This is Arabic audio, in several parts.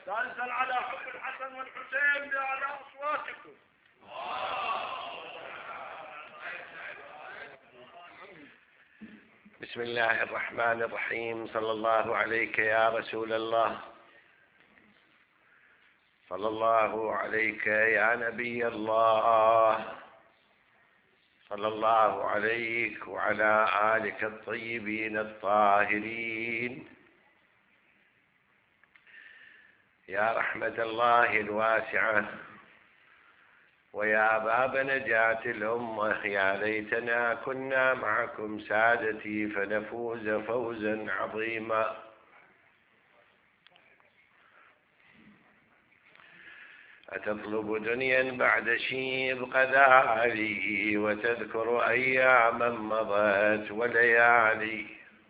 سأنزل على حب الحسن والحسين بأعلى أصواتكم. بسم الله الرحمن الرحيم. صلى الله عليك يا رسول الله، صلى الله عليك يا نبي الله، صلى الله عليك وعلى آلك الطيبين الطاهرين. يا رحمة الله الواسعة ويا باب نجاة الأمة، يا ليتنا كنا معكم سادتي فنفوز فوزا عظيما. أتطلب دنيا بعد شيب قذالي، وتذكر أياما مضت وليالي.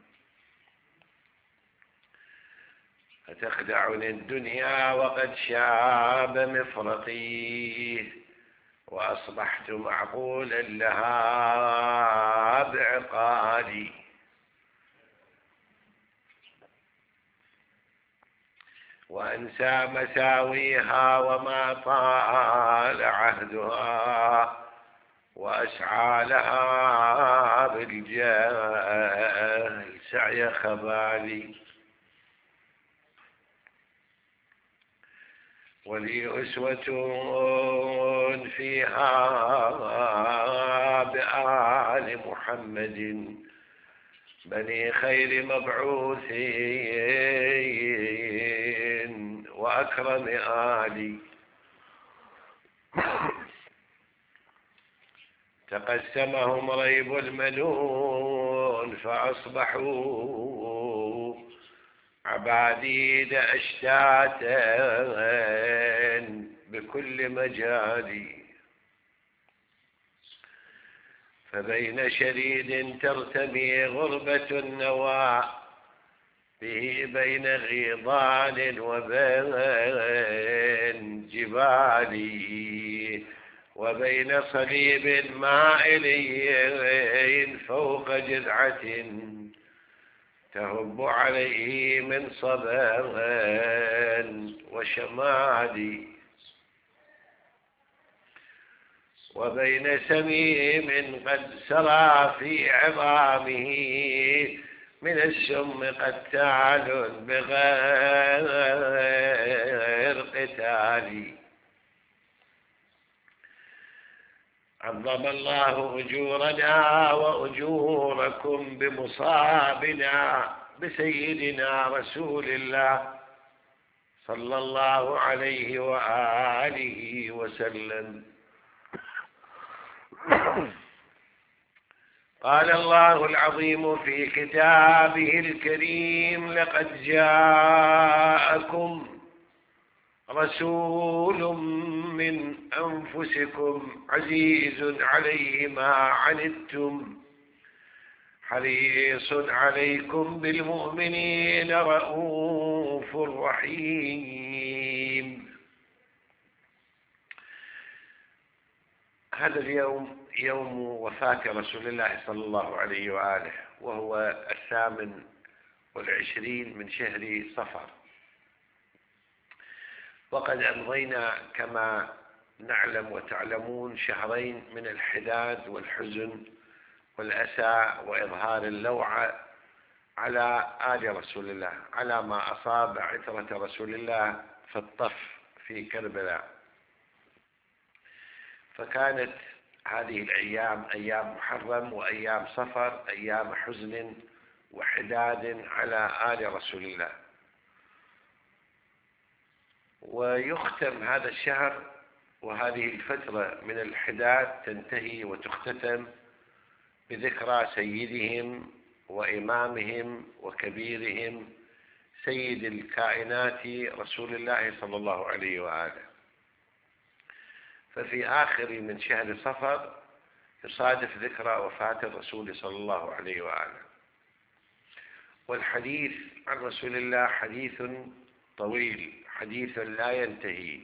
أتخدعني الدنيا وقد شاب مفرقي، وأصبحت معقولا لها بعقالي. وأنسى مساويها وما طال عهدها، وأسعى لها بالجهل سعي خبالي. ولي أسوة فيها بآل محمد، بني خير مبعوثين وأكرم آلي. تقسمهم ريب المنون فأصبحوا عباديد أشتاتا بكل مجال. فبين شريد ترتمي غربة النوى، به بين غيضان وبين جبال، وبين صليب مائلين فوق جذعة تهب عليه من صبا وشمال. وبين سميم قد سرى في عظامه من السم قتال بغير قتال. عظم الله أجورنا وأجوركم بمصابنا بسيدنا رسول الله صلى الله عليه وآله وسلم. قال الله العظيم في كتابه الكريم: لقد جاءكم رسول من أنفسكم عزيز عليه ما عنتم حريص عليكم بالمؤمنين رؤوف رحيم. هذا اليوم يوم وفاة رسول الله صلى الله عليه وآله، وهو 28 من شهر صفر. وقد أمضينا كما نعلم وتعلمون شهرين من الحداد والحزن والأسى وإظهار اللوعة على آل رسول الله، على ما أصاب عترة رسول الله في الطف في كربلاء. فكانت هذه الأيام أيام محرم وأيام صفر، أيام حزن وحداد على آل رسول الله. ويختم هذا الشهر وهذه الفترة من الحداد تنتهي وتختتم بذكرى سيدهم وإمامهم وكبيرهم سيد الكائنات رسول الله صلى الله عليه وآله. ففي آخر من شهر صفر يصادف ذكرى وفاة الرسول صلى الله عليه وآله. والحديث عن رسول الله حديث طويل، حديث لا ينتهي.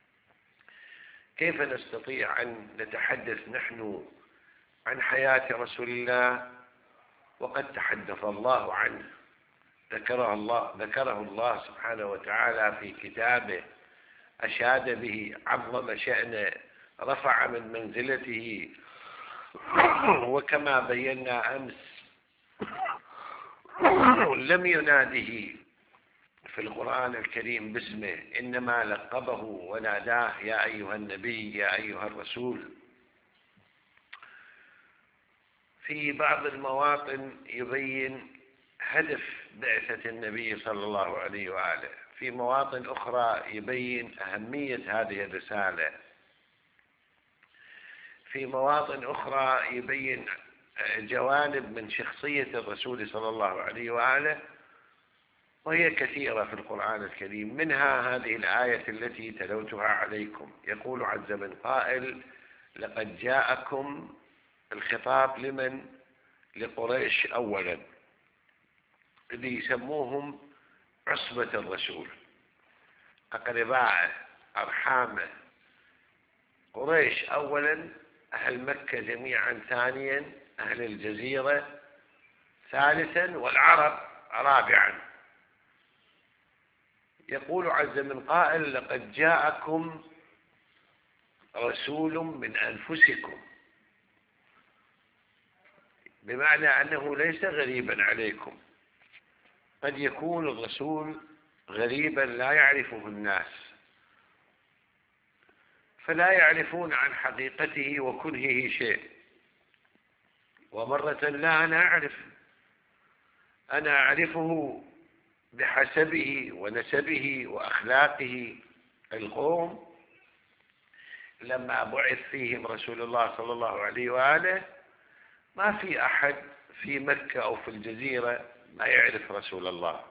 كيف نستطيع أن نتحدث نحن عن حياة رسول الله وقد تحدث الله عنه ذكره الله سبحانه وتعالى في كتابه، أشاد به، عظم شأنه، رفع من منزلته. وكما بينا أمس لم يناده في القرآن الكريم باسمه، إنما لقبه وناداه يا أيها النبي، يا أيها الرسول. في بعض المواطن يبين هدف بعثة النبي صلى الله عليه وآله، في مواطن أخرى يبين أهمية هذه الرسالة، في مواطن أخرى يبين جوانب من شخصية الرسول صلى الله عليه وآله، وهي كثيرة في القرآن الكريم. منها هذه الآية التي تلوتها عليكم، يقول عز من قائل: لقد جاءكم. الخطاب لمن؟ لقريش أولا، اللي يسموهم عصبة الرسول، أقرباءه، أرحامه. قريش أولا، أهل مكة جميعا ثانيا، أهل الجزيرة ثالثا، والعرب رابعا. يقول عز من قائل: لقد جاءكم رسول من أنفسكم، بمعنى أنه ليس غريبا عليكم. قد يكون الرسول غريبا لا يعرفه الناس، فلا يعرفون عن حقيقته وكنهه شيء. ومرة لا، أنا أعرفه بحسبه ونسبه وأخلاقه. القوم لما بعث فيهم رسول الله صلى الله عليه وآله، ما في أحد في مكة أو في الجزيرة ما يعرف رسول الله،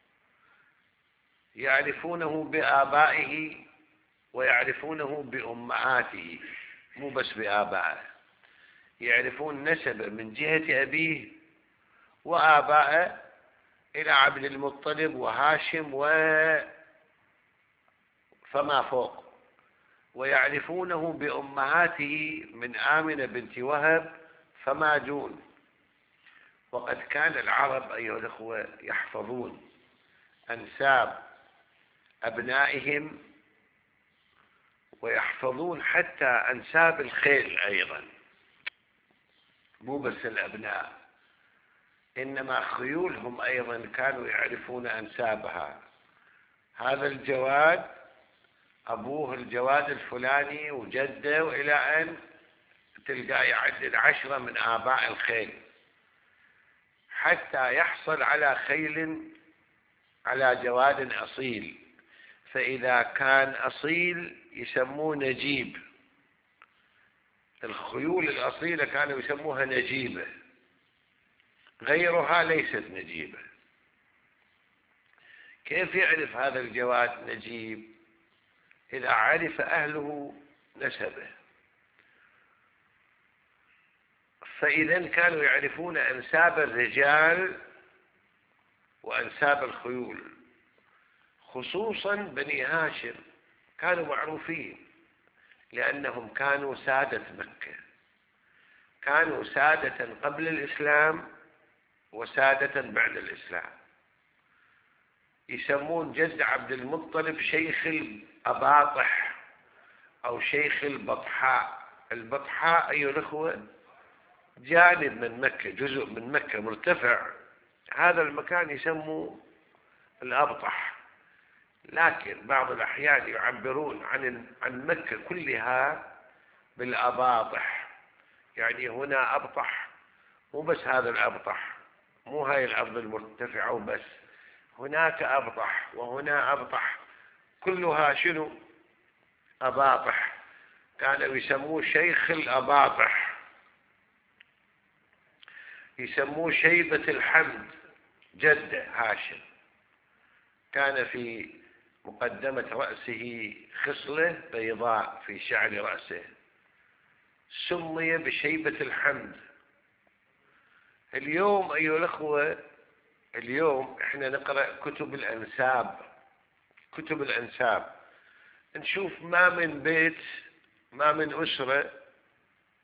يعرفونه بآبائه ويعرفونه بأمهاته، مو بس بآبائه، يعرفون نسبه من جهة أبيه وآبائه إلى عبد المطلب وهاشم فما فوق، ويعرفونه بأمهاته من آمنة بنت وهب فما دون. وقد كان العرب أيها الأخوة يحفظون أنساب أبنائهم، ويحفظون حتى أنساب الخيل أيضا، مو بس الأبناء، إنما خيولهم أيضا كانوا يعرفون أنسابها. هذا الجواد أبوه الجواد الفلاني وجده، وإلى أن تلقى يعدد 10 من آباء الخيل، حتى يحصل على خيل على جواد أصيل. فإذا كان أصيل يسموه نجيب، الخيول الأصيلة كانوا يسموها نجيبة، غيرها ليست نجيبة. كيف يعرف هذا الجواد نجيب؟ إذا عرف أهله نسبه. فإذا كانوا يعرفون أنساب الرجال وأنساب الخيول، خصوصا بني هاشم كانوا معروفين، لأنهم كانوا سادة مكة، كانوا سادة قبل الإسلام وسادة بعد الإسلام. يسمون جد عبد المطلب شيخ الأباطح أو شيخ البطحاء. البطحاء أيها الأخوة جانب من مكة، جزء من مكة مرتفع، هذا المكان يسموه الأبطح. لكن بعض الأحيان يعبرون عن مكة كلها بالأباطح، يعني هنا أبطح، مو بس هذا الأبطح، مو هاي الأرض المرتفعة وبس، هناك أبطح وهنا أبطح، كلها شنو؟ أباطح. كانوا يسموه شيخ الأباطح، يسموه شيبة الحمد جده هاشم. كان في مقدمة رأسه خصلة بيضاء في شعر رأسه، سمي بشيبة الحمد. اليوم أيها الأخوة، اليوم احنا نقرأ كتب الأنساب، نشوف ما من بيت، ما من أسرة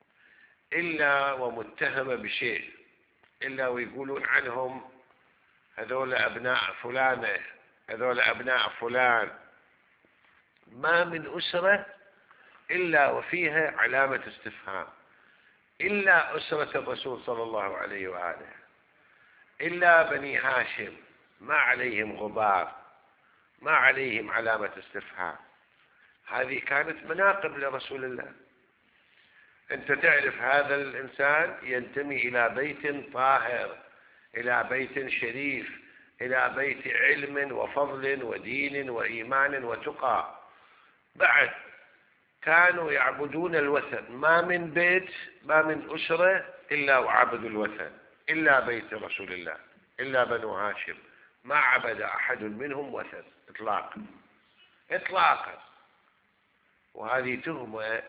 إلا ومتهمة بشيء، إلا ويقولون عنهم هذول أبناء فلانة، هذول أبناء فلان. ما من أسرة إلا وفيها علامة استفهام، إلا أسرة الرسول صلى الله عليه وآله، إلا بني هاشم ما عليهم غبار، ما عليهم علامة استفهام. هذه كانت مناقب لرسول الله. أنت تعرف هذا الإنسان ينتمي إلى بيت طاهر، إلى بيت شريف، إلى بيت علم وفضل ودين وإيمان وتقى. بعد كانوا يعبدون الوثن، ما من بيت، ما من أسرة إلا وعبدوا الوثن، إلا بيت رسول الله، إلا بنو هاشم ما عبد أحد منهم وثن إطلاقا إطلاقا. وهذه تهمة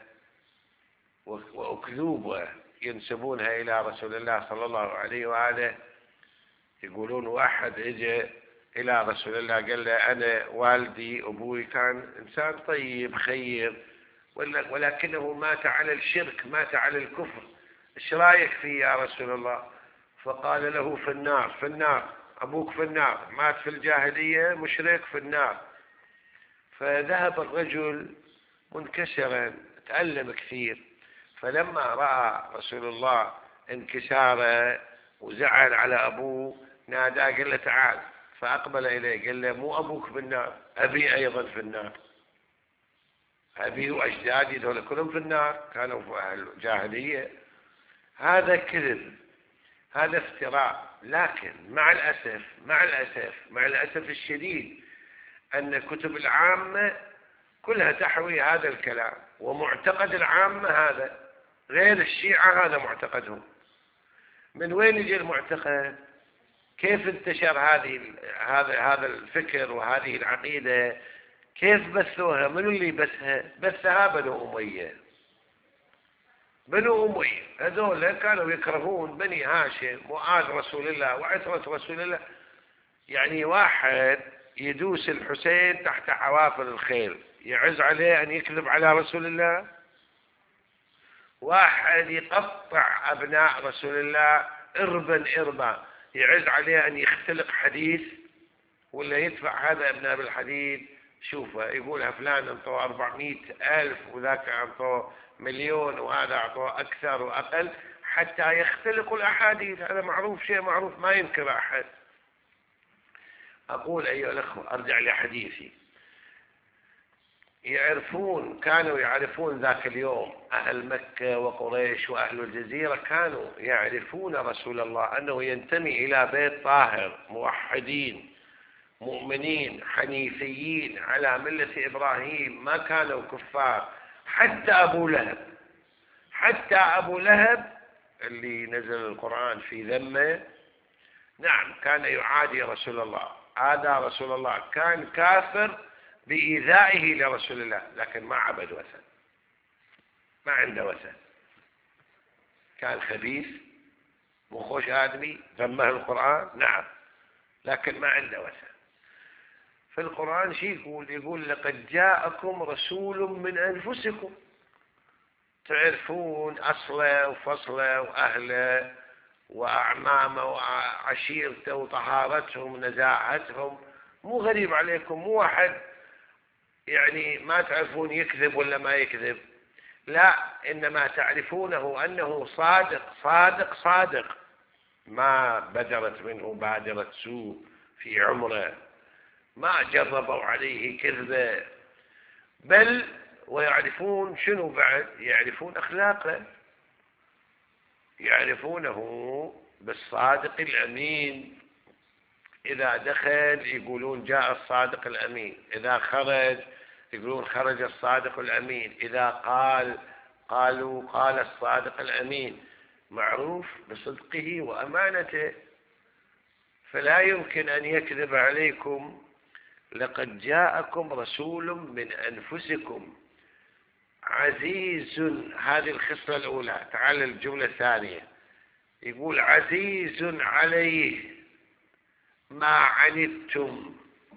وأكذوبة ينسبونها إلى رسول الله صلى الله عليه وآله. يقولون واحد اجى إلى رسول الله قال له أنا والدي أبوي كان إنسان طيب خير، ولكنه مات على الشرك، مات على الكفر، إيش رأيك فيه يا رسول الله؟ فقال له في النار، في النار، أبوك في النار، مات في الجاهلية مشرك في النار. فذهب الرجل منكسرا، تألم كثير. فلما رأى رسول الله انكساره وزعل على أبوه نادى قال له تعال، فأقبل إليه قال له مو أبوك في النار، أبي أيضا في النار، أبي وأجدادي دول كلهم في النار، كانوا في الجاهلية. هذا كذب، هذا افتراء. لكن مع الأسف الشديد أن كتب العامة كلها تحوي هذا الكلام، ومعتقد العامة هذا، غير الشيعة هذا معتقدهم. من وين يجي المعتقد؟ كيف انتشر هذا الفكر وهذه العقيدة؟ كيف بثوها؟ من اللي بثها بنو أمية. بنو أمية هذول كانوا يكرهون بني هاشم وآل رسول الله وعترة رسول الله. يعني واحد يدوس الحسين تحت حوافر الخيل يعز عليه أن يكذب على رسول الله؟ واحد يقطع أبناء رسول الله إربا يعز عليه أن يختلق حديث ولا يدفع هذا ابن أبي الحديد؟ شوفه يقولها فلان انطوه 400,000 وذاك انطوه مليون وهذا اعطوه أكثر وأقل حتى يختلقوا الأحاديث. هذا معروف، شيء معروف ما ينكر أحد. أقول أيها الأخوة أرجع لحديثي. كانوا يعرفون ذاك اليوم أهل مكة وقريش وأهل الجزيرة كانوا يعرفون رسول الله أنه ينتمي إلى بيت طاهر، موحدين مؤمنين حنيفيين على ملة إبراهيم، ما كانوا كفار. حتى أبو لهب اللي نزل القرآن في ذمه، نعم كان يعادي رسول الله، عادى رسول الله، كان كافر بإيذائه لرسول الله، لكن ما عبد وثن، ما عنده وثن. كان خبيث مخوش آدمي، ذمه القرآن نعم، لكن ما عنده وثن. في القرآن شيء يقول لقد جاءكم رسول من أنفسكم، تعرفون أصله وفصله وأهله وأعمامه وعشيرته وطهارتهم ونزاهتهم، مو غريب عليكم، مو واحد يعني ما تعرفون يكذب ولا ما يكذب، لا، إنما تعرفونه أنه صادق، ما بدرت منه بادرة سوء في عمره، ما جربوا عليه كذبة، بل ويعرفون شنو بعد؟ يعرفون أخلاقه، يعرفونه بالصادق الأمين. إذا دخل يقولون جاء الصادق الأمين، إذا خرج يقولون خرج الصادق الأمين، إذا قالوا قال الصادق الأمين، معروف بصدقه وأمانته، فلا يمكن أن يكذب عليكم. لقد جاءكم رسول من أنفسكم عزيز، هذه الخصلة الأولى. تعال الجملة الثانية، يقول عزيز عليه ما عنتم،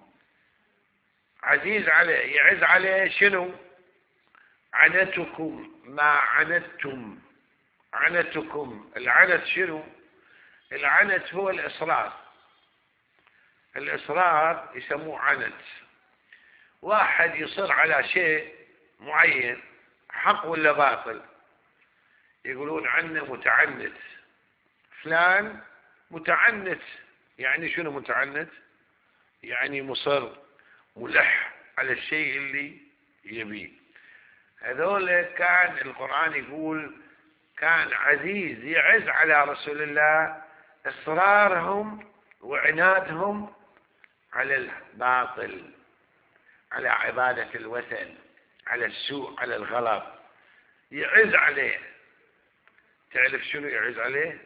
عزيز عليه، يعز عليه شنو؟ عنتكم، ما عنتم، عنتكم. العنت شنو؟ العنت هو الإصرار، الإصرار يسموه عنت. واحد يصر على شيء معين، حق ولا باطل، يقولون عنه متعنت. فلان متعنت. يعني شنو متعنت؟ يعني مصر، ملح على الشيء اللي يبيه. هذول كان القرآن يقول كان عزيز يعز على رسول الله إصرارهم وعنادهم على الباطل، على عبادة الوثن، على السوء، على الغلط، يعز عليه. تعرف شنو يعز عليه؟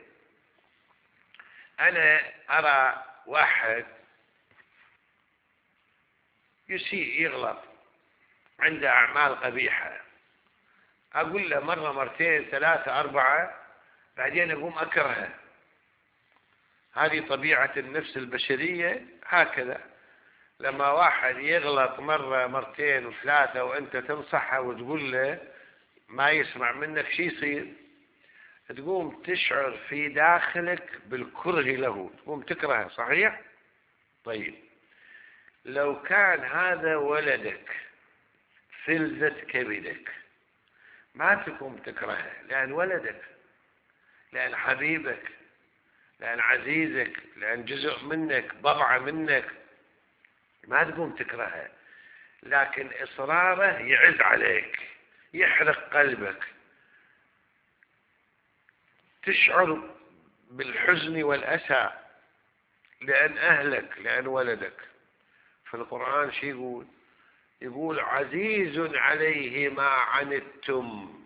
أنا أرى واحد يسيء، يغلط، عنده أعمال قبيحة، أقول له مرة مرتين ثلاثة أربعة، بعدين أقوم أكرهه. هذه طبيعة النفس البشرية هكذا. لما واحد يغلط مرة مرتين وثلاثة وأنت تنصحه وتقول له ما يسمع منك، شي يصير؟ تقوم تشعر في داخلك بالكره له، تقوم تكرهه. صحيح؟ طيب، لو كان هذا ولدك فلذة كبدك ما تقوم تكرهه، لأن ولدك، لأن حبيبك، لأن عزيزك، لأن جزء منك، بضعة منك، ما تقوم تكرهه. لكن إصراره يعز عليك، يحرق قلبك، تشعر بالحزن والأسى لأن أهلك، لأن ولدك. فالقرآن شو يقول؟ يقول عزيز عليه ما عنتم.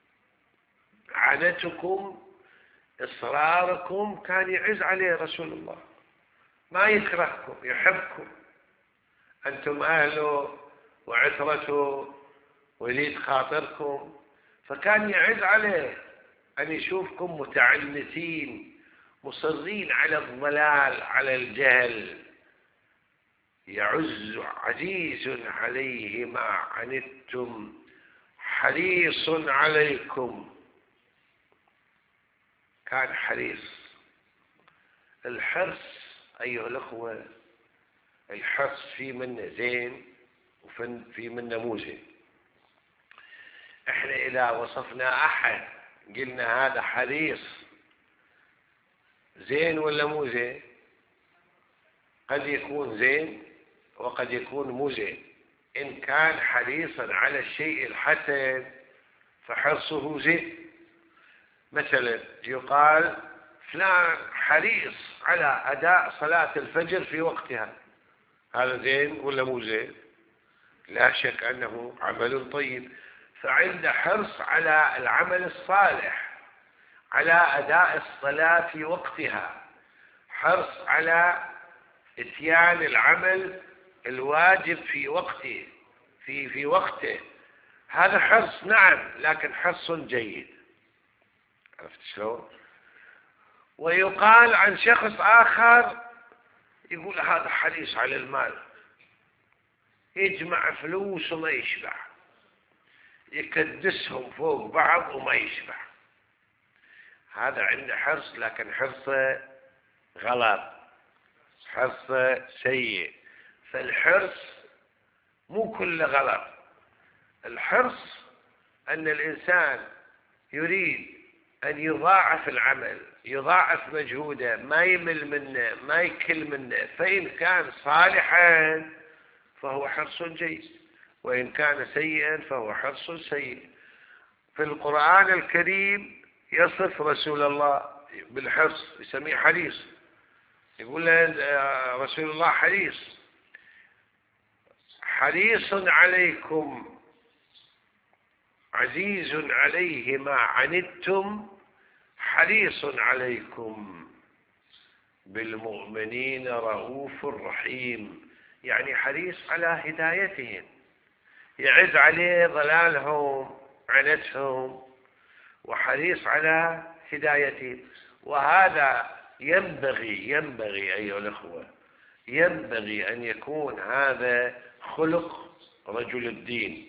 عنتكم، إصراركم كان يعز عليه رسول الله، ما يكرهكم، يحبكم، أنتم أهله وعترته وليد خاطركم، فكان يعز عليه أن يشوفكم متعنتين مصرين على الضلال، على الجهل. يعز عزيز عليه ما عنتم حريص عليكم. كان حريص. الحرص أيها الأخوة، الحرص في منه زين وفي منه مو زين. احنا إذا وصفنا أحد قلنا هذا حريص، زين ولا مو زين؟ قد يكون زين وقد يكون مو زين. إن كان حريصا على الشيء الحسن فحرصه زين. مثلا يقال فلان حريص على أداء صلاة الفجر في وقتها، هذا زين ولا مو زين؟ لا شك أنه عمل طيب. فعنده حرص على العمل الصالح، على أداء الصلاة في وقتها، حرص على إتيان العمل الواجب في وقته، في وقته. هذا حرص، نعم، لكن حرص جيد. عرفت شلون؟ ويقال عن شخص آخر يقول هذا حريص على المال، يجمع فلوس وما يشبع، يكدسهم فوق بعض وما يشبع. هذا عنده حرص، لكن حرصه غلط، حرصه سيء. فالحرص مو كله غلط. الحرص أن الإنسان يريد أن يضاعف العمل، يضاعف مجهوده، ما يمل منه، ما يكل منه. فإن كان صالحا فهو حرص جيد، وإن كان سيئا فهو حرص سيء. في القرآن الكريم يصف رسول الله بالحرص، يسميه حريص. يقول له رسول الله حريص، حريص عليكم عزيز عليه ما عنتم حريص عليكم بالمؤمنين رؤوف رحيم. يعني حريص على هدايتهم، يعز عليه ضلالهم، عنتهم، وحريص على هدايتهم. وهذا ينبغي أيها الأخوة، ينبغي أن يكون هذا خلق رجل الدين.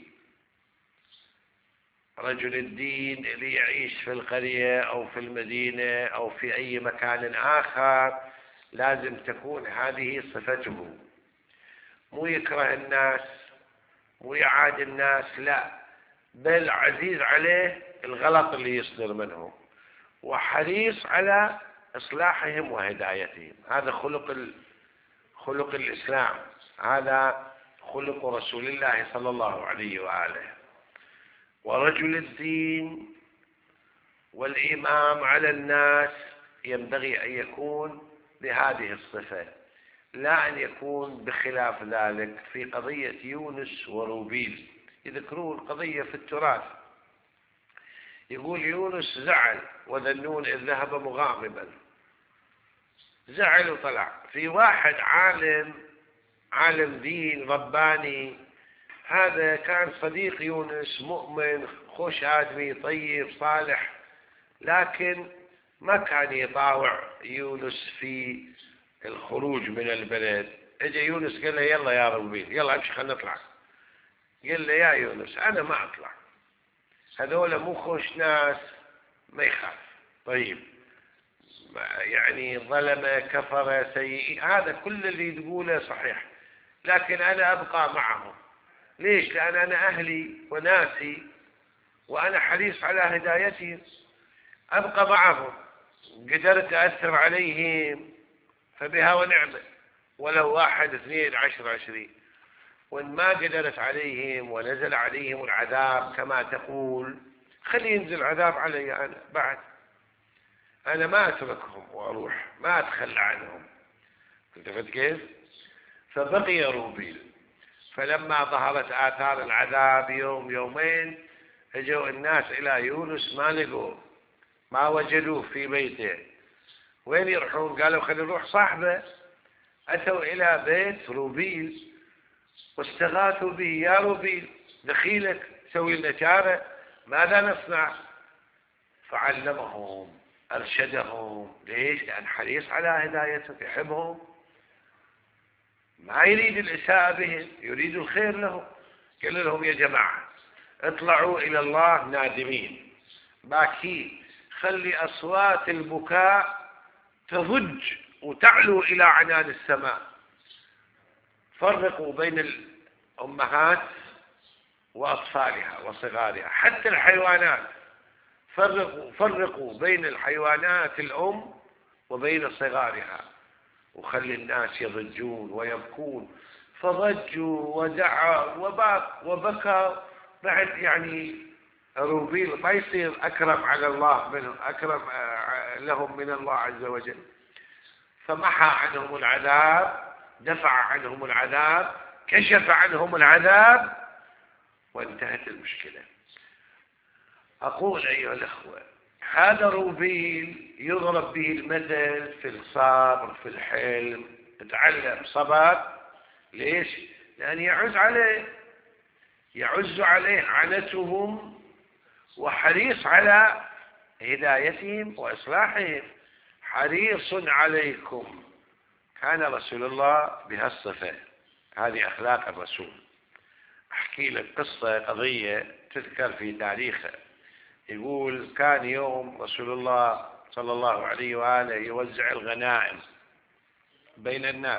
رجل الدين اللي يعيش في القرية أو في المدينة أو في أي مكان آخر لازم تكون هذه صفته، مو يكره الناس، مو يعادي الناس، لا، بل عزيز عليه الغلط اللي يصدر منهم، وحريص على إصلاحهم وهدايتهم. هذا خلق الإسلام، هذا خلق رسول الله صلى الله عليه وآله. ورجل الدين والإمام على الناس ينبغي أن يكون بهذه الصفة، لا أن يكون بخلاف ذلك. في قضية يونس وروبيل يذكرون قضية في التراث، يقول يونس زعل وذنون إذ ذهب مغاضبا، زعل وطلع. في واحد عالم دين رباني، هذا كان صديق يونس، مؤمن خوش آدمي طيب صالح، لكن ما كان يطاوع يونس في الخروج من البلد. اجى يونس قال له يلا يا روبيل، يلا امشي خلينا نطلع. قال له يا يونس انا ما اطلع، هذول مو خوش ناس، ما يخاف. طيب يعني ظلم كفر سيء، هذا كل اللي تقوله صحيح، لكن انا ابقى معهم. ليش؟ لان انا اهلي وناسي وانا حريص على هدايتهم، ابقى معهم. قدرت اثر عليهم فبها ونعمة، ولو 1 2 10 20. وإن ما قدرت عليهم ونزل عليهم العذاب كما تقول، خلي ينزل عذاب علي أنا بعد، أنا ما أتركهم وأروح، ما أتخلى عنهم. التفت كيف؟ فبقي روبيل. فلما ظهرت آثار العذاب يوم يومين، اجوا الناس إلى يونس ما لقوه، ما وجدوه في بيته. وين يروحون؟ قالوا خلينا نروح صاحبه. أتوا إلى بيت روبيل واستغاثوا به، يا روبيل دخيلك سوي لنا شارع، ماذا نصنع؟ فعلمهم أرشدهم. ليش؟ لأن حريص على هدايتهم، يحبهم، ما يريد الإساءة بهم، يريد الخير لهم. قال لهم يا جماعة اطلعوا إلى الله نادمين باكين، خلي أصوات البكاء تضج وتعلو إلى عنان السماء. فرقوا بين الأمهات وأطفالها وصغارها، حتى الحيوانات، فرقوا بين الحيوانات الأم وبين صغارها، وخلي الناس يضجون ويبكون. فضجوا ودعوا وبكى. بعد يعني روبيل ما يصير أكرم على الله منهم، أكرم لهم من الله عز وجل، فمحى عنهم العذاب، دفع عنهم العذاب، كشف عنهم العذاب، وانتهت المشكلة. أقول أيها الأخوة، هذا روبيل يضرب به المثل في الصبر، في الحلم، تعلم صبر. ليش؟ لأن يعز عليه عنتهم، وحريص على هدايتهم وإصلاحهم، حريص عليكم. كان رسول الله بهالصفة، هذه أخلاق الرسول. أحكي لك قضية تذكر في تاريخه. يقول كان يوم رسول الله صلى الله عليه وآله يوزع الغنائم بين الناس،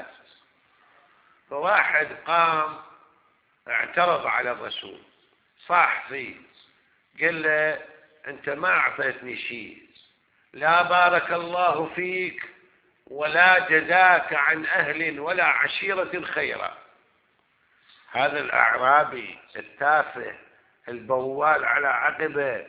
فواحد قام اعترض على الرسول، صاح فيه، قال له أنت ما أعطيتني شيء، لا بارك الله فيك ولا جزاك عن أهل ولا عشيرة خيرا. هذا الأعرابي التافه البوال على عقبه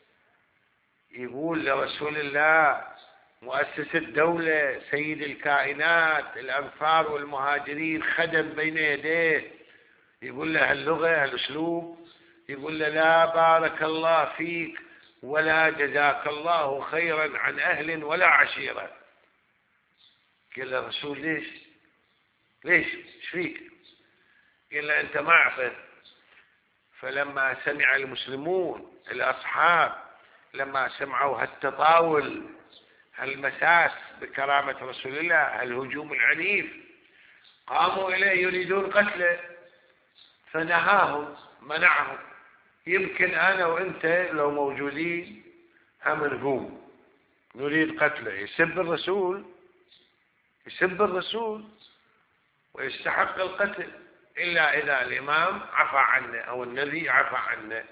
يقول لرسول الله مؤسس الدولة سيد الكائنات، الأنصار والمهاجرين، خدم بين يديه، يقول له هاللغة هالأسلوب، يقول له لا بارك الله فيك ولا جزاك الله خيرا عن أهل ولا عشيرة. قال له الرسول ليش ايش فيك؟ قال له أنت ما أعطيت. فلما سمع المسلمون الأصحاب، لما سمعوا هالتطاول، هالمساس بكرامة رسول الله، هالهجوم العنيف، قاموا إليه يريدون قتله، فنهاهم، منعهم. يمكن أنا وأنت لو موجودين هم نقوم نريد قتله، يسب الرسول، يسب الرسول ويستحق القتل، إلا إذا الإمام عفى عنه أو النبي عفى عنه.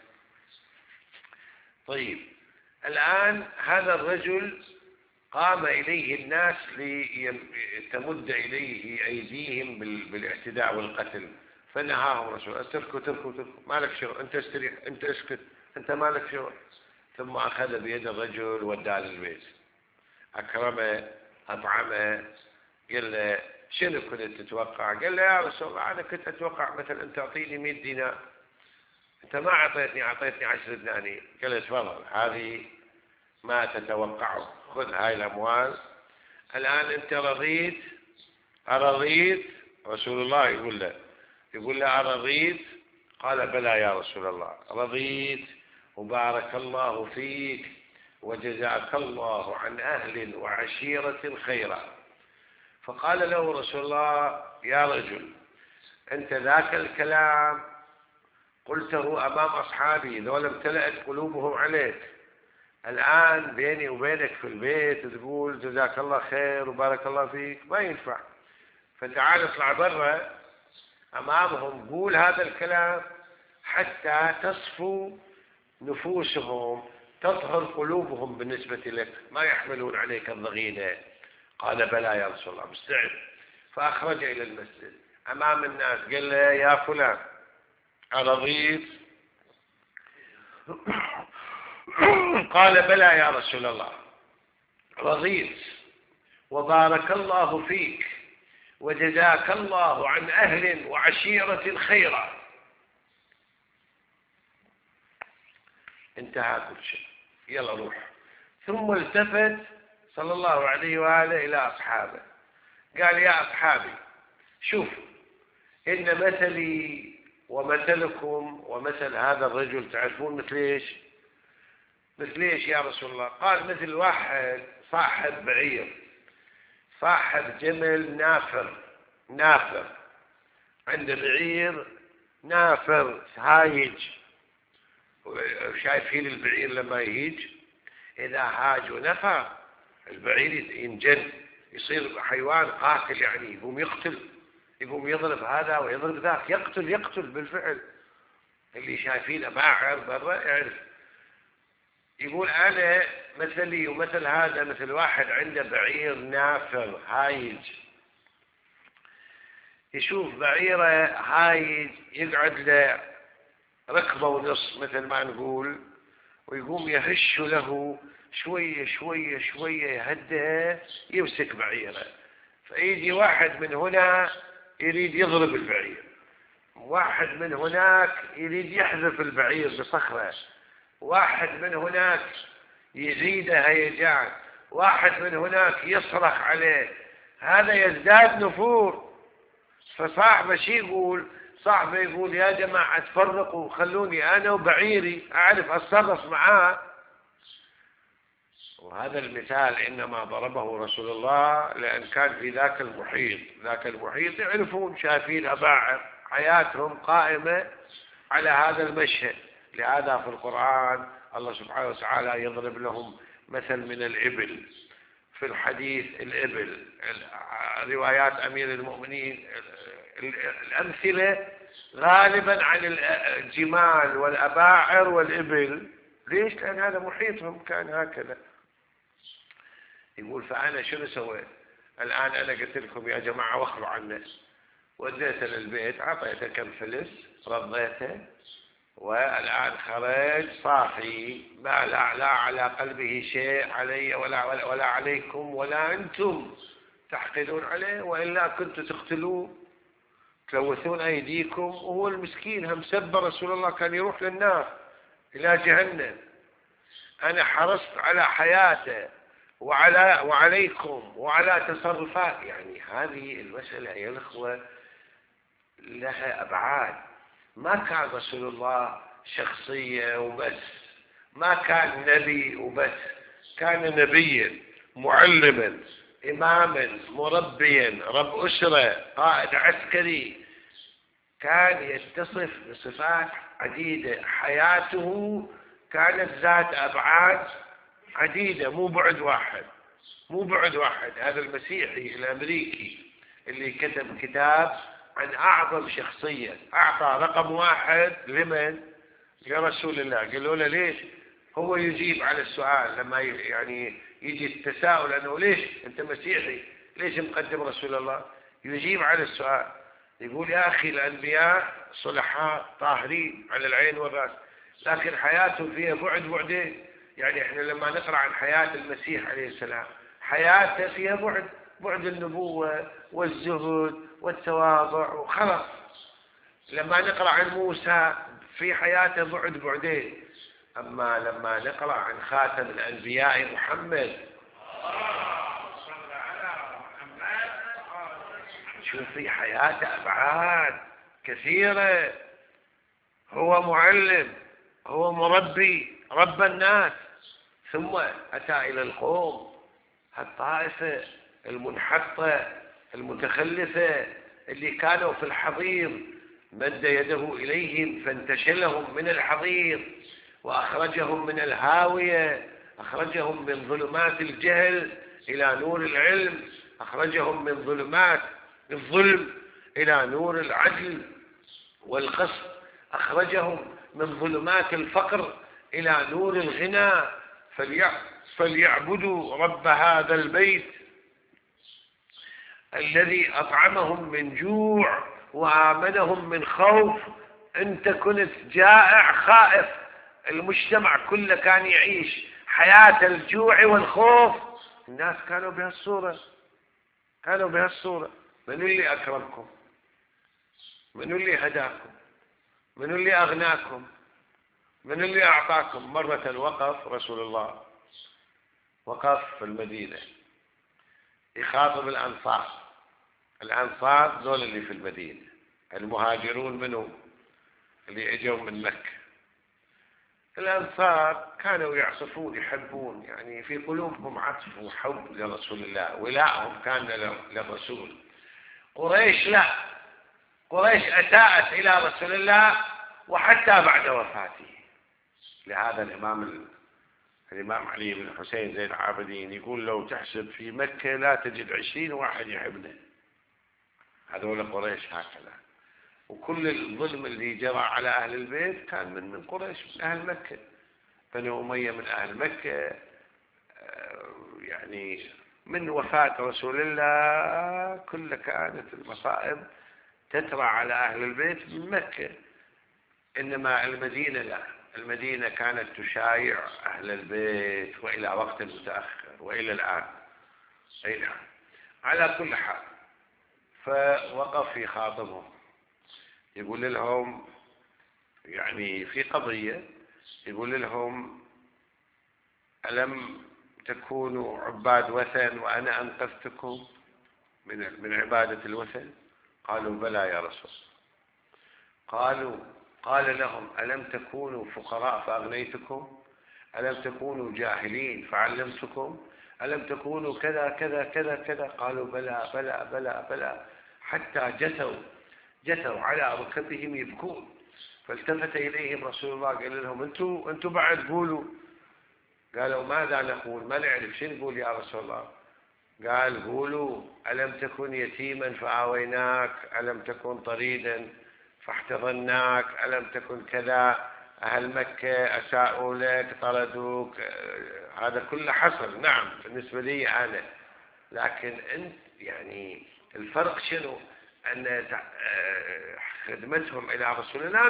طيب، الآن هذا الرجل قام إليه الناس لتمد إليه أيديهم بالاعتداء والقتل، فنهاهم الرسول: اتركوا اتركوا اتركوا، ما لك شغل، أنت استريح، أنت اسكت، أنت ما لك شغل. ثم أخذ بيد الرجل وداه للبيت، أكرمه، أطعمه، قال له: شنو كنت تتوقع؟ قال له: يا رسول الله أنا كنت أتوقع مثلا أن تعطيني 100 دينار، أنت ما أعطيتني 10 دنانير. قال له: تفضل، هذه ما تتوقعه، خذ هاي الأموال، الآن أنت رضيت؟ أرضيت؟ رسول الله يقول له: أرضيت؟ قال: بلى يا رسول الله، رضيت، وبارك الله فيك، وجزاك الله عن أهل وعشيرة خيرا. فقال له رسول الله: يا رجل، أنت ذاك الكلام قلته أمام أصحابي ذولا امتلأت قلوبهم عليك، الآن بيني وبينك في البيت تقول جزاك الله خير وبارك الله فيك، ما ينفع. فتعال اطلع برا أمامهم، قول هذا الكلام حتى تصفو نفوسهم، تطهر قلوبهم بالنسبة لك، ما يحملون عليك الضغينة. قال: بلى يا رسول الله، مستعد. فأخرج إلى المسجد أمام الناس، قال له: يا فلان، أرضيت؟ قال: بلى يا رسول الله، رضيت، وبارك الله فيك، وجزاك الله عن أهل وعشيرة خيرا. انتهى كل شيء، يلا روح. ثم التفت صلى الله عليه وآله إلى أصحابه، قال: يا أصحابي، شوفوا، إن مثلي ومثلكم ومثل هذا الرجل تعرفون مثل إيش؟ مثل إيش يا رسول الله؟ قال: مثل واحد صاحب بعير، صاحب جمل نافر، عنده بعير نافر هايج. شايفين البعير لما يهيج، إذا هاج ونفر البعير ينجن، يصير حيوان قاتل، يعني يقوم يقتل، يقوم يضرب هذا ويضرب ذاك، يقتل بالفعل. اللي شايفين باعر برا يعرف. يقول: أنا مثلي ومثل هذا مثل واحد عنده بعير نافر هايج، يشوف بعيره هايج يقعد له ركبة ونص مثل ما نقول، ويقوم يهش له شوية شوية شوية، يهدئ، يمسك بعيره. فيجي واحد من هنا يريد يضرب البعير، واحد من هناك يريد يحذف البعير بصخرة، واحد من هناك يزيد هيجان، واحد من هناك يصرخ عليه، هذا يزداد نفور. فصاحبه شي يقول؟ صاحبه يقول: يا جماعة تفرقوا، خلوني أنا وبعيري أعرف أتصرف معاه. وهذا المثال إنما ضربه رسول الله لأن كان في ذاك المحيط يعرفون، شايفين أباعر، حياتهم قائمة على هذا المشهد. لهذا في القرآن الله سبحانه وتعالى يضرب لهم مثل من الإبل، في الحديث الإبل، روايات أمير المؤمنين الأمثلة غالبا عن الجمال والأباعر والإبل. ليش؟ لأن هذا محيطهم كان هكذا. يقول: فأنا شنو سويت؟ الآن أنا قلت لكم يا جماعة واخلوا عني، وديته للبيت، أعطيته كم فلس، رضيته، والآن خرج صافي، ما لا على قلبه شيء علي ولا عليكم، ولا أنتم تحقدون عليه، وإلا كنتم تقتلوه، تلوثون أيديكم. وهو المسكين هم سب رسول الله، كان يروح للنار إلى جهنم. أنا حرصت على حياته وعليكم وعلى تصرفات. يعني هذه المسألة يا الأخوة لها أبعاد. ما كان رسول الله شخصية وبس، ما كان نبي وبس، كان نبيا، معلما، إماما، مربيا، رب أسرة، قائد عسكري، كان يتصف بصفات عديدة. حياته كانت ذات أبعاد عديدة، مو بعد واحد. مو بعد واحد. هذا المسيحي الأمريكي اللي كتب كتاب عن أعظم شخصية أعطى رقم 1 لمن؟ لرسول الله. قالوا له ليش؟ هو يجيب على السؤال لما يعني يجي التساؤل أنه ليش أنت مسيحي ليش مقدم رسول الله؟ يجيب على السؤال، يقول يا أخي الأنبياء صلحاء طاهرين على العين والرأس، لكن حياتهم فيها بعدين. يعني احنا لما نقرأ عن حياة المسيح عليه السلام حياته فيها بعد النبوة والزهد والتواضع وخلاص. لما نقرأ عن موسى في حياته بعدين. أما لما نقرأ عن خاتم الأنبياء محمد شوف في حياته أبعاد كثيرة. هو معلم، هو مربي، ربى الناس، ثم أتى إلى القوم الطائفة المنحطة المتخلفة اللي كانوا في الحضيض، مد يده إليهم فانتشلهم من الحضيض وأخرجهم من الهاوية، أخرجهم من ظلمات الجهل إلى نور العلم، أخرجهم من ظلمات الظلم إلى نور العدل والقسط، أخرجهم من ظلمات الفقر إلى نور الغنى. فليعبدوا رب هذا البيت الذي أطعمهم من جوع وآمنهم من خوف. أنت كنت جائع خائف، المجتمع كله كان يعيش حياة الجوع والخوف. الناس كانوا بهالصورة. من اللي أكرمكم؟ من اللي هداكم؟ من اللي أغناكم؟ من اللي أعطاكم؟ مرة وقف رسول الله، وقف في المدينة يخاطب الأنصار ذول اللي في المدينة، المهاجرون منهم اللي اجوا من مكة. الأنصار كانوا يعصفون يحبون، يعني في قلوبهم عطف وحب لرسول الله، ولائهم كان للرسول. قريش لا، قريش أساءت إلى رسول الله وحتى بعد وفاته. لهذا الإمام علي بن الحسين زين العابدين يقول لو تحسب في مكة لا تجد 20 واحد يحبنا. هذول قريش هكذا. وكل الظلم اللي جرى على أهل البيت كان من قريش، من أهل مكة. بني أمية من أهل مكة. يعني من وفاة رسول الله كل كانت المصائب تترى على أهل البيت من مكة. إنما المدينة لا، المدينة كانت تشايع أهل البيت وإلى وقت متأخر وإلى الآن. أي نعم. على كل حال فوقف يخاطبهم يقول لهم، يعني في قضية، يقول لهم ألم تكونوا عباد وثن وأنا أنقذتكم من عبادة الوثن؟ قالوا بلى يا رسول. قال لهم ألم تكونوا فقراء فأغنيتكم؟ ألم تكونوا جاهلين فعلمتكم؟ ألم تكونوا كذا كذا كذا كذا؟ قالوا بلى بلى بلى بلى، حتى جثوا على ركبهم يبكون. فالتفت إليهم رسول الله قال لهم أنتوا بعد قولوا. قالوا ماذا نقول؟ ما نعرف شو نقول يا رسول الله. قال قولوا ألم تكن يتيما فآويناك، ألم تكن طريدا فاحتضناك، ألم تكن كذا، أهل مكة أساءوا لك طردوك. هذا كله حصل نعم بالنسبة لي أنا، لكن أنت يعني الفرق شنو؟ أن خدمتهم إلى رسول الله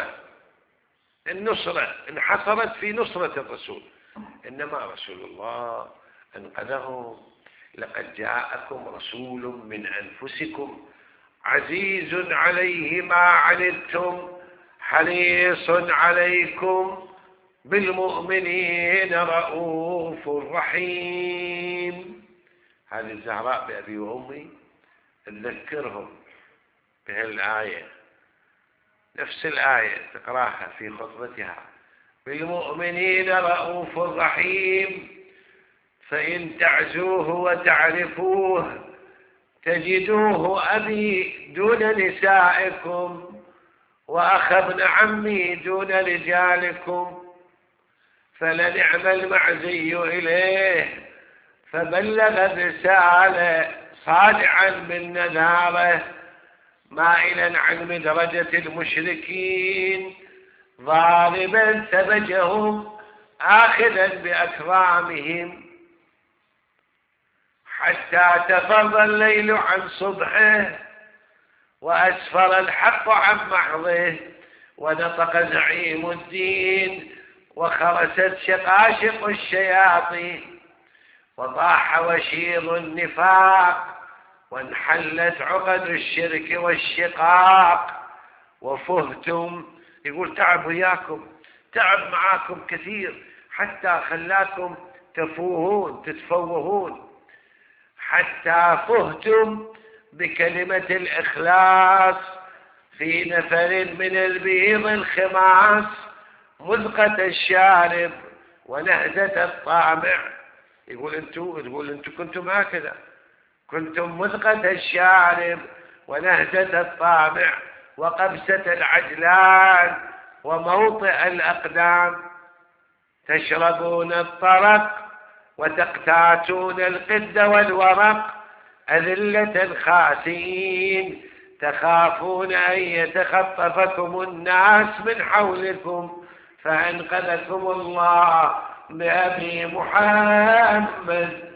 النصرة انحصرت في نصرة الرسول، إنما رسول الله أنقذهم. لقد جاءكم رسول من أنفسكم عزيز عليه ما عنتم حريص عليكم بالمؤمنين رؤوف رحيم. هذه الزهراء بأبي وأمي تذكرهم بهالآية، نفس الآية تقراها في خطبتها، بالمؤمنين رؤوف رحيم، فإن تعزوه وتعرفوه تجدوه أبي دون نسائكم وأخ ابن عمي دون رجالكم، فلنعم المعزي إليه فبلغ الرسالة صادعا بالنذارة مائلا عن مدرجة المشركين ضاربا سبجهم آخذا بأكرامهم حتى تفر الليل عن صبحه وأسفر الحق عن محضه ونطق زعيم الدين وخرست شقاشق الشياطين وضاح وشير النفاق وانحلت عقد الشرك والشقاق وفهتم. يقول تعب وياكم، تعب معاكم كثير حتى خلاكم تفوهون تتفوهون، حتى فهتم بكلمة الإخلاص في نفر من البيض الخماس مذقة الشارب ونهزة الطامع. يقول انتم كنتم هكذا، كنتم مذقة الشارب ونهزة الطامع وقبسة العجلان وموطئ الأقدام، تشربون الطرق وتقتاتون القد والورق أذلة خاسئين تخافون أن يتخطفكم الناس من حولكم فأنقذكم الله بأبي محمد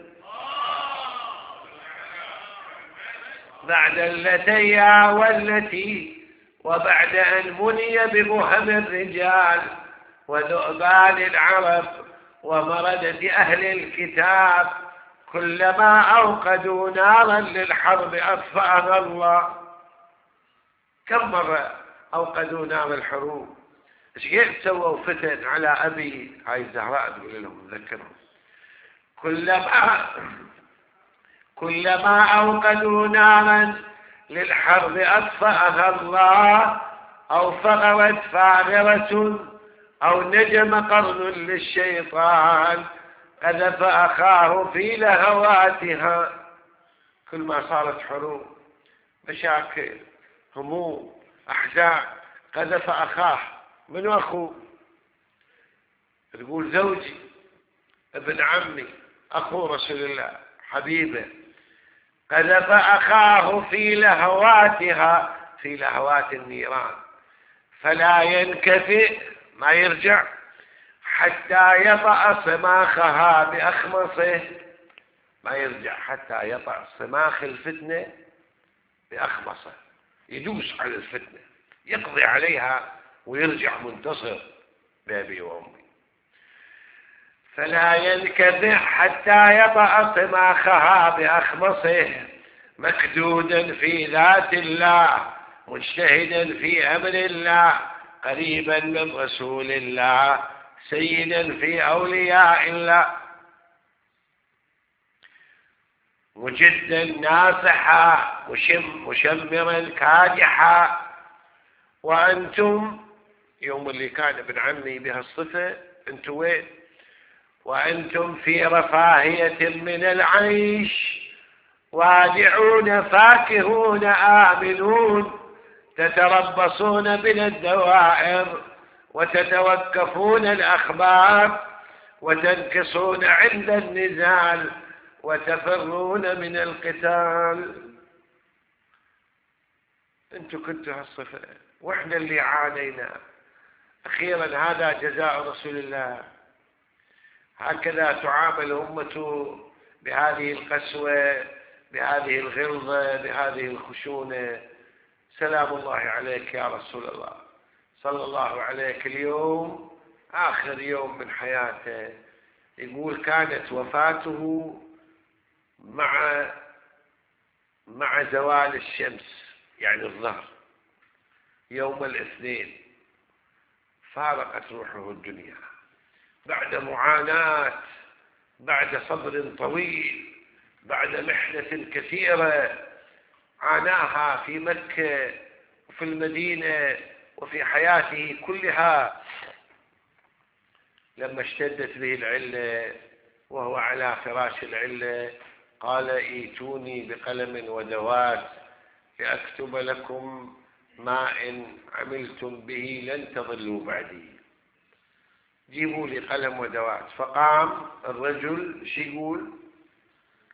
بعد اللتيا والتي وبعد أن مني بمهم الرجال وذؤبان العرب ومردة أهل الكتاب كلما أوقدوا نارا للحرب أطفأها الله. كم مرة أوقدوا نار الحروب؟ ايش سووا فتن على أبي؟ هاي الزهراء تقول لهم ذكرهم كلما أوقدوا نارا للحرب أطفأها الله أو فغرت فاغرة أو نجم قرن للشيطان قذف أخاه في لهواتها. كل ما صارت حروب مشاكل هموم أحزان قذف أخاه. من أخوه؟ تقول زوجي ابن عمي أخو رسول الله حبيبه قذف أخاه في لهواتها في لهوات النيران فلا ينكفئ ما يرجع حتى يطأ صماخها بأخمصه. ما يرجع حتى يطأ صماخ الفتنة بأخمصه، يدوس على الفتنة يقضي عليها ويرجع منتصر بأبي وأمي. فلا ينكفئ حتى يطأ صماخها بأخمصه مكدودا في ذات الله مجتهدا في أمر الله قريبا من رسول الله سيدا في أولياء الله مجدا ناصحا مشمرا كادحا. وأنتم يوم اللي كان ابن عمي بهالصفة انتم وين؟ وأنتم في رفاهية من العيش وادعون فاكهون آمنون تتربصون بنا الدوائر وتتوقفون الأخبار وتنكصون عند النزال وتفرون من القتال. انتم كنتوا هالصفة واحنا اللي عانينا. أخيرا هذا جزاء رسول الله. هكذا تعامل أمته بهذه القسوة بهذه الغلظة بهذه الخشونة. سلام الله عليك يا رسول الله صلى الله عليك. اليوم آخر يوم من حياته. يقول كانت وفاته مع زوال الشمس يعني الظهر يوم الاثنين فارقت روحه الدنيا بعد معاناة بعد صبر طويل بعد محنة كثيرة عاناها في مكة وفي المدينة وفي حياته كلها. لما اشتدت به العلة وهو على فراش العلة قال ائتوني بقلم ودوات لأكتب لكم ما إن عملتم به لن تضلوا بعدي. جيبوا لي قلم ودوات. فقام الرجل شو يقول؟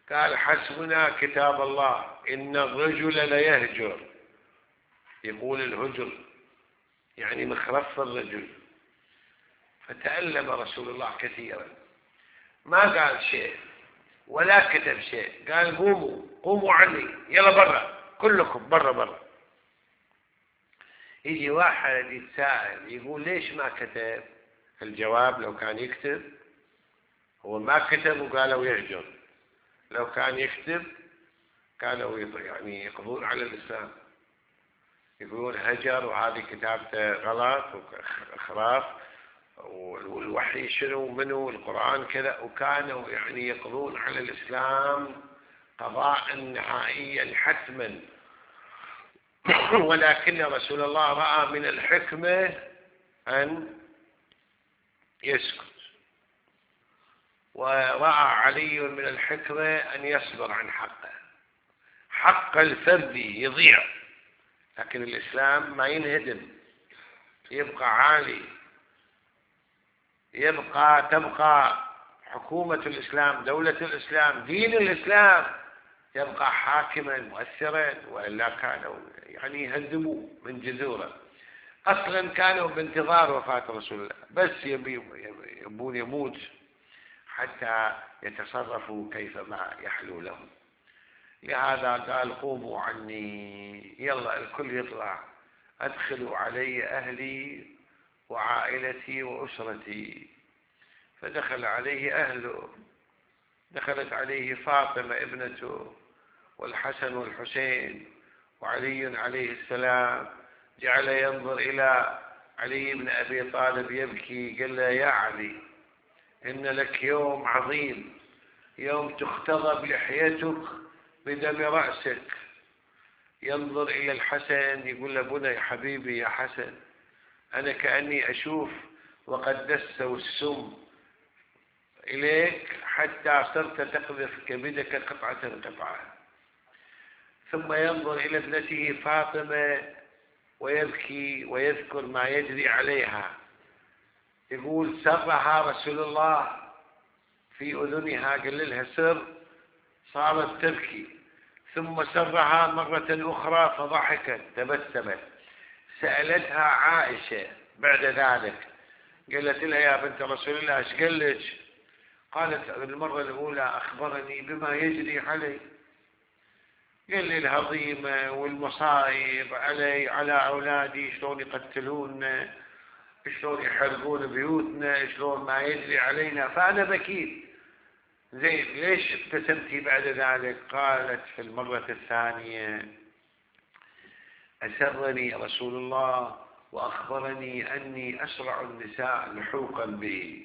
قال حسبنا كتاب الله إن الرجل ليهجر. يقول الهجر يعني مخرف الرجل. فتألم رسول الله كثيرا، ما قال شيء ولا كتب شيء، قال قوموا عني، يلا برا كلكم، برا. يجي واحد يتساءل يقول ليش ما كتب؟ الجواب لو كان يكتب، هو ما كتب وقالوا يهجر. لو كان يكتب كانوا يعني يقضون على الإسلام، يقولون هجر وهذه كتابته غلط وخراف، والوحي شنو منه، القرآن كذا، وكانوا يعني يقضون على الإسلام قضاء نهائيا حتما. ولكن رسول الله رأى من الحكمة أن يسكت، ورأى علي من الحكمة أن يصبر عن حقه. حق الفردي يضيع، لكن الإسلام ما ينهدم، يبقى عالي، تبقى حكومة الإسلام، دولة الإسلام، دين الإسلام يبقى حاكما مؤثرا، وإلا كانوا يعني يهدموا من جذوره. أصلا كانوا بانتظار وفاة رسول الله، بس يبون يموت حتى يتصرفوا كيفما يحلو لهم. لهذا قال قوموا عني، يلا الكل يطلع، أدخلوا علي أهلي وعائلتي وأسرتي. فدخل عليه أهله، دخلت عليه فاطمة ابنته والحسن والحسين وعلي عليه السلام. جعل ينظر إلى علي بن أبي طالب يبكي، قال له يا علي إن لك يوم عظيم، يوم تختضب لحيتك بدم رأسك. ينظر إلى الحسن يقول له بني حبيبي يا حسن، أنا كأني أشوف وقد دسوا السم إليك حتى صرت تقذف كبدك قطعة. ثم ينظر إلى ابنته فاطمة ويبكي ويذكر ما يجري عليها. يقول سرها رسول الله في أذنها، قال لها سر، صارت تبكي. ثم سرها مرة أخرى فضحكت تبسمت. سألتها عائشة بعد ذلك، قالت لها يا بنت رسول الله ايش قال لك؟ قالت المرة الأولى أخبرني بما يجري علي، قال لي الهضيمة والمصائب علي على أولادي، شلون يقتلوننا، شلون يحرقون بيوتنا، شلون ما يجري علينا، فأنا بكيت. زين ليش ابتسمتي بعد ذلك؟ قالت في المرة الثانية أسرني رسول الله وأخبرني أني أسرع النساء لحوقا به،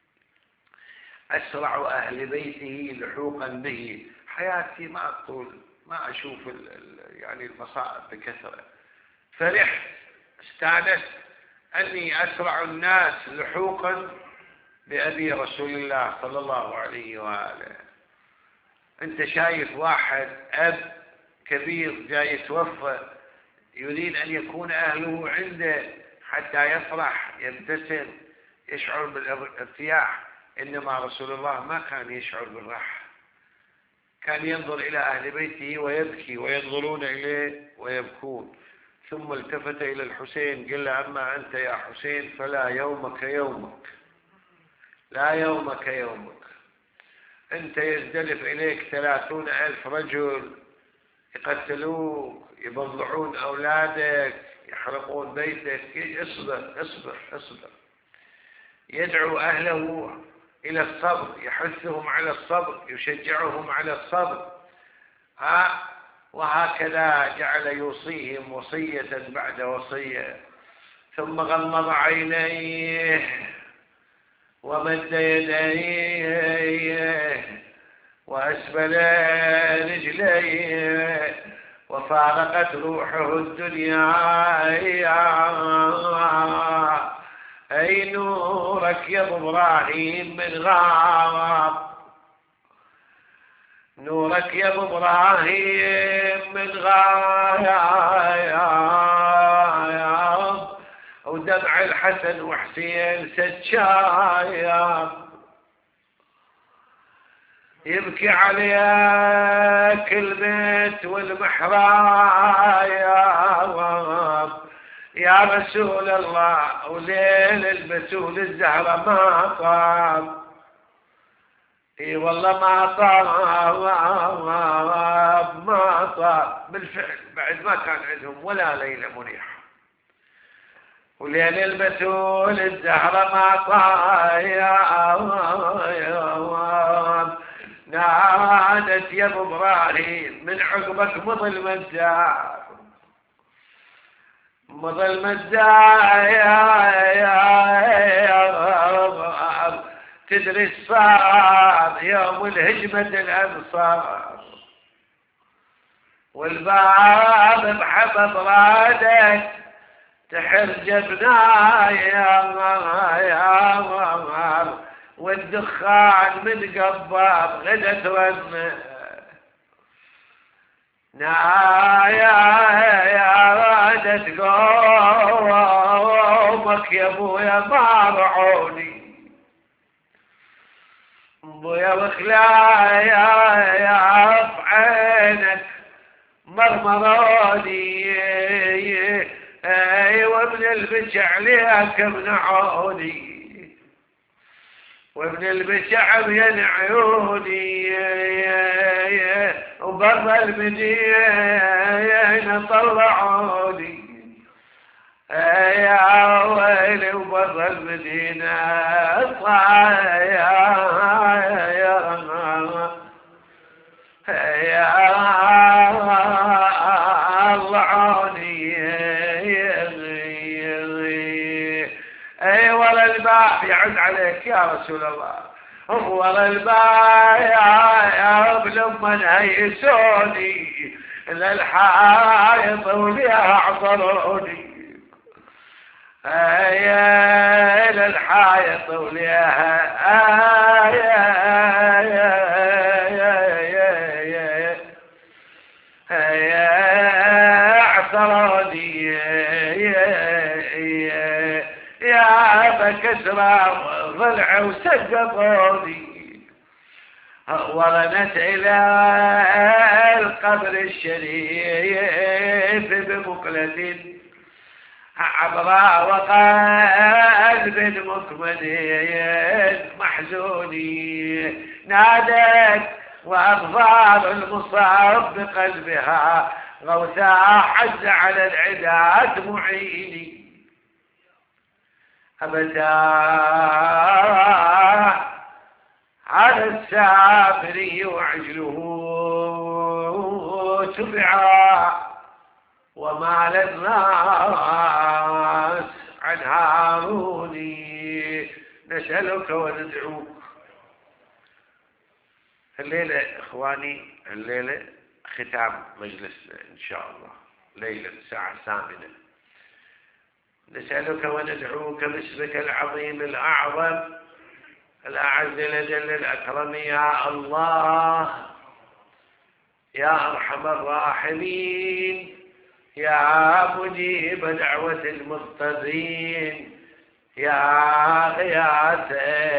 أسرع أهل بيته لحوقا به. حياتي ما أطول، ما أشوف يعني المصائب بكثرة. فرحت استانست أني أسرع الناس لحوقا بأبي رسول الله صلى الله عليه وآله. أنت شايف واحد أب كبير جاي يتوفى، يريد أن يكون أهله عنده حتى يفرح يبتسم يشعر بالارتياح، إنما رسول الله ما كان يشعر بالراحة، كان ينظر إلى أهل بيته ويبكي وينظرون إليه ويبكون. ثم التفت إلى الحسين قال له أما أنت يا حسين فلا يومك يومك، لا يومك يومك، أنت يزدلف إليك 30,000 رجل يقتلوك، يبضعون أولادك، يحرقون بيتك، اصبر اصبر اصبر. يدعو أهله إلى الصبر، يحثهم على الصبر، يشجعهم على الصبر. وهكذا جعل يوصيهم وصية بعد وصية. ثم غمض عينيه ومد يديه وأسبل رجليه وفارقت روحه الدنيا. أي نورك يا ابو إبراهيم من غاب، نورك يا ابو إبراهيم من غاب، ودمع الحسن وحسين سجايب. يبكي عليك البيت والمحراب يا رسول الله، وليل البتول الزهرة ما طاب. اي والله ما طاب ما طاب بالفعل، بعد ما كان عندهم ولا ليلة مريحة. وليل البتول الزهرة ما طاب. نادت يا ابو ابراهيم من عقبك مضل مجار، مضل مجار. تدري الصار يوم الهجمة الأنصار، والباب بحبب رادك تحر جبنايا، والدخان من قباب غدا ترن. يا رادت قومك يا ابويا ما رعوني، ابويا وخلايا في عينك مرمروني، وابن البجع ليك منعوني، وابن البشع بين عيوني، وبر المدينة طلعوني يا ويلي، وبر المدينة طلعوني. اي ولا الباب يعد عليك يا رسول الله، ولا الباب يا ابن من هيسوني، للحائط وليها عطروني، للحائط وليها عطروني يا بكسرى ضلع وسقطوني. ورنت إلى القبر الشريف بمقلة عبراء وقلب مكمل محزوني، نادت وأظفار المصاب بقلبها غوثاء حز على العداد معيني. أبدا على السافر وعجله تبعا، وما للناس عن هاروني. نسألك وندعوك الليلة إخواني، الليلة ختام مجلسنا إن شاء الله، ليلة الساعة 8. نسألك وندعوك باسمك العظيم الأعظم الأعز الأجل الأكرم يا الله، يا أرحم الراحمين، يا مجيب دعوة المضطرين، يا غياث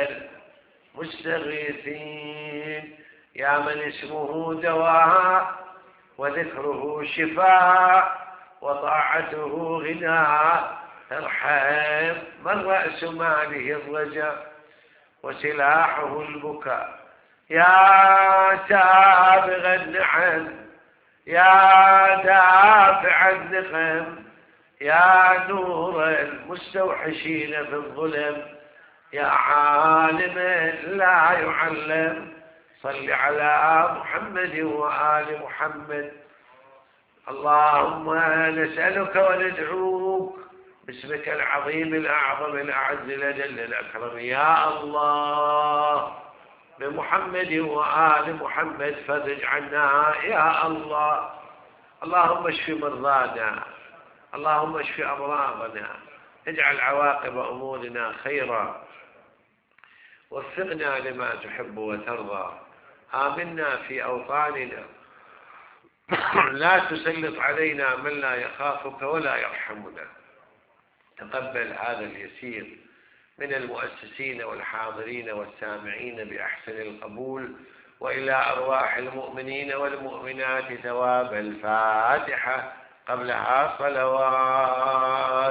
المستغيثين، يا من اسمه دواء وذكره شفاء وطاعته غناء، ارحم من رأس ماله الرجاء وسلاحه البكاء، يا سابغ النعم، يا دافع النقم، يا نور المستوحشين في الظلم، يا عالم لا يعلم، صل على محمد وآل محمد. اللهم نسألك وندعوك باسمك العظيم الأعظم الأعز الأجل الأكرم يا الله، بمحمد وآل محمد فرج عنا يا الله. اللهم اشف مرضانا، اللهم اشف أمراضنا، اجعل عواقب أمورنا خيرا، وفقنا لما تحب وترضى، آمنا في أوطاننا، لا تسلط علينا من لا يخافك ولا يرحمنا. تقبل هذا اليسير من المؤسسين والحاضرين والسامعين بأحسن القبول، وإلى أرواح المؤمنين والمؤمنات ثواب الفاتحة قبلها صلوات.